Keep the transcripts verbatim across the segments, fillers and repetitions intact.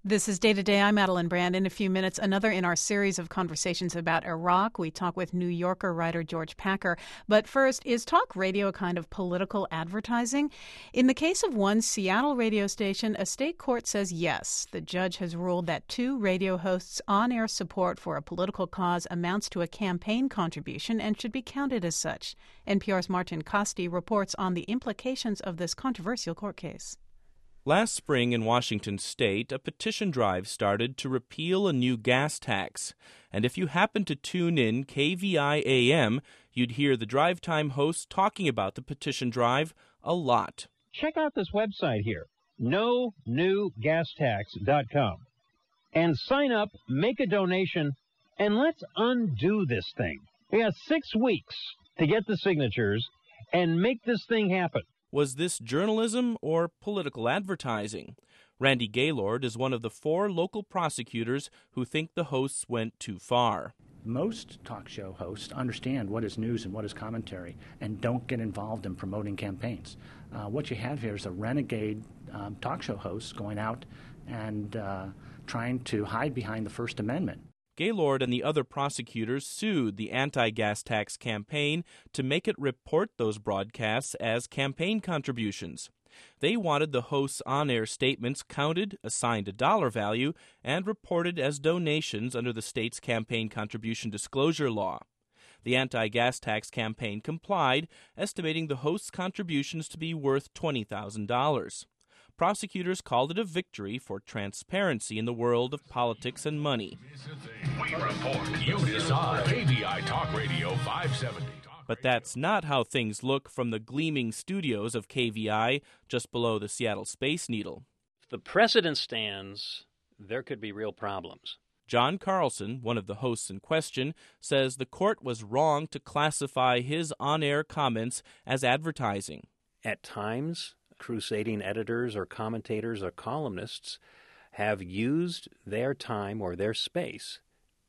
This is Day to Day. I'm Madeline Brand. In a few minutes, another in our series of conversations about Iraq. We talk with New Yorker writer George Packer. But first, is talk radio a kind of political advertising? In the case of one Seattle radio station, a state court says yes. The judge has ruled that two radio hosts' on-air support for a political cause amounts to a campaign contribution and should be counted as such. N P R's Martin Kaste reports on the implications of this controversial court case. Last spring in Washington state, a petition drive started to repeal a new gas tax. And if you happen to tune in K V I A M, you'd hear the drive time hosts talking about the petition drive a lot. Check out this website here, no new gas tax dot com, and sign up, make a donation, and let's undo this thing. We have six weeks to get the signatures and make this thing happen. Was this journalism or political advertising? Randy Gaylord is one of the four local prosecutors who think the hosts went too far. Most talk show hosts understand what is news and what is commentary and don't get involved in promoting campaigns. Uh, what you have here is a renegade um, talk show host going out and uh, trying to hide behind the First Amendment. Gaylord and the other prosecutors sued the anti-gas tax campaign to make it report those broadcasts as campaign contributions. They wanted the hosts' on-air statements counted, assigned a dollar value, and reported as donations under the state's campaign contribution disclosure law. The anti-gas tax campaign complied, estimating the hosts' contributions to be worth twenty thousand dollars. Prosecutors called it a victory for transparency in the world of politics and money. We report, you decide. K V I Talk Radio five seventy. But that's not how things look from the gleaming studios of K V I just below the Seattle Space Needle. If the precedent stands, there could be real problems. John Carlson, one of the hosts in question, says the court was wrong to classify his on-air comments as advertising. At times, crusading editors or commentators or columnists have used their time or their space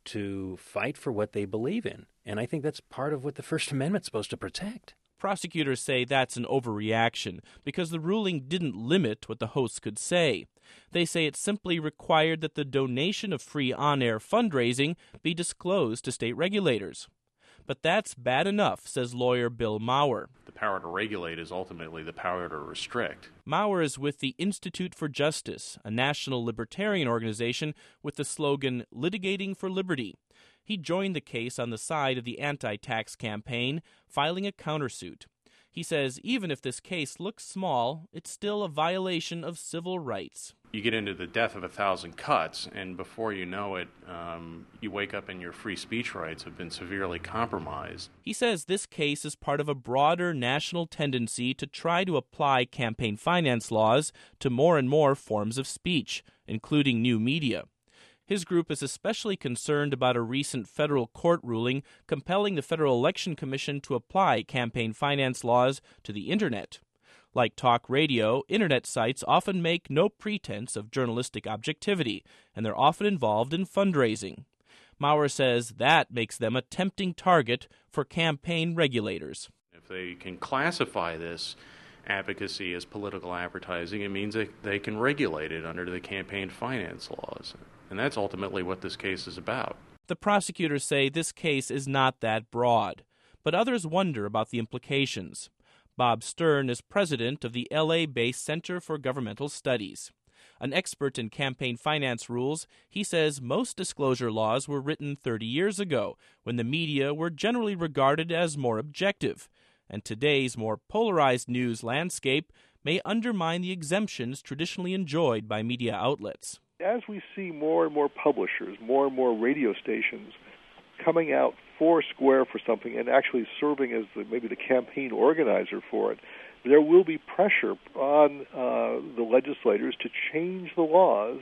to fight for what they believe in. And I think that's part of what the First Amendment's supposed to protect. Prosecutors say that's an overreaction because the ruling didn't limit what the hosts could say. They say it simply required that the donation of free on-air fundraising be disclosed to state regulators. But that's bad enough, says lawyer Bill Maurer. The power to regulate is ultimately the power to restrict. Maurer is with the Institute for Justice, a national libertarian organization with the slogan Litigating for Liberty. He joined the case on the side of the anti-tax campaign, filing a countersuit. He says even if this case looks small, it's still a violation of civil rights. You get into the death of a thousand cuts, and before you know it, um, you wake up and your free speech rights have been severely compromised. He says this case is part of a broader national tendency to try to apply campaign finance laws to more and more forms of speech, including new media. His group is especially concerned about a recent federal court ruling compelling the Federal Election Commission to apply campaign finance laws to the Internet. Like talk radio, Internet sites often make no pretense of journalistic objectivity, and they're often involved in fundraising. Maurer says that makes them a tempting target for campaign regulators. If they can classify this advocacy as political advertising, it means that they can regulate it under the campaign finance laws. And that's ultimately what this case is about. The prosecutors say this case is not that broad, but others wonder about the implications. Bob Stern is president of the L A-based Center for Governmental Studies. An expert in campaign finance rules, he says most disclosure laws were written thirty years ago, when the media were generally regarded as more objective, and today's more polarized news landscape may undermine the exemptions traditionally enjoyed by media outlets. As we see more and more publishers, more and more radio stations coming out four square for something and actually serving as the, maybe the campaign organizer for it, there will be pressure on uh, the legislators to change the laws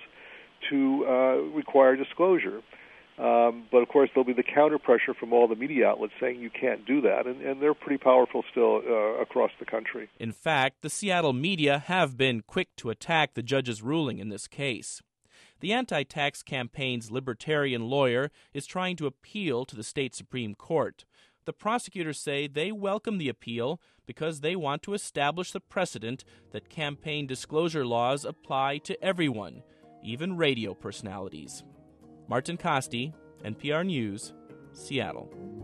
to uh, require disclosure. Um, but, of course, there'll be the counter-pressure from all the media outlets saying you can't do that, and, and they're pretty powerful still uh, across the country. In fact, the Seattle media have been quick to attack the judge's ruling in this case. The anti-tax campaign's libertarian lawyer is trying to appeal to the state Supreme Court. The prosecutors say they welcome the appeal because they want to establish the precedent that campaign disclosure laws apply to everyone, even radio personalities. Martin Costi, N P R News, Seattle.